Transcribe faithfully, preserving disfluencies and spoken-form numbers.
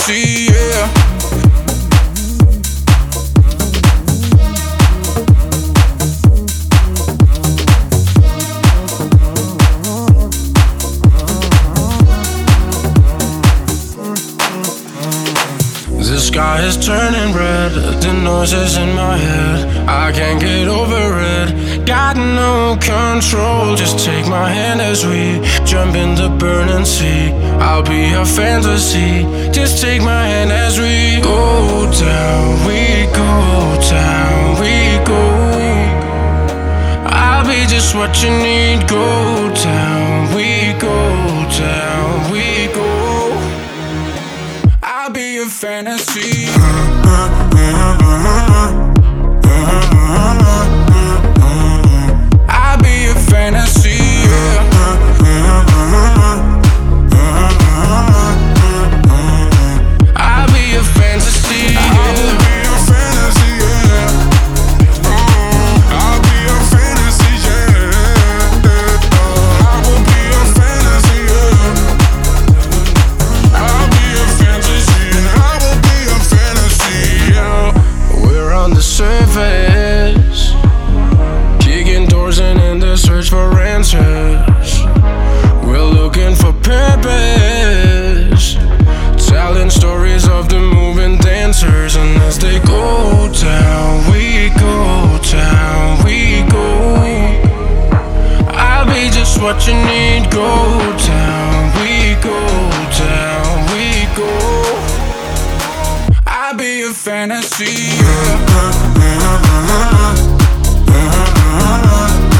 fantasy, yeah. The sky is turning red, the noises in my head, I can't get over it. Got no control, just take my hand as we jump in the burning sea. I'll be a fantasy, just take my hand as we go down, we go down, we go. I'll be just what you need, go down, we go down, we go. I'll be a fantasy. I'll be a fantasy, yeah. I'll be a fantasy, yeah. I'll be a fantasy, yeah. I'll be a fantasy, yeah. I will be a fantasy, yeah. I'll be a fantasy, and I will be a fantasy, yeah. We're on the surface, kicking doors and in the search for answers. We're looking for purpose, telling stories of the moving dancers. And as they go down, we go down, we go. I'll be just what you need, go down, we go down, we go. I'll be a fantasy, yeah.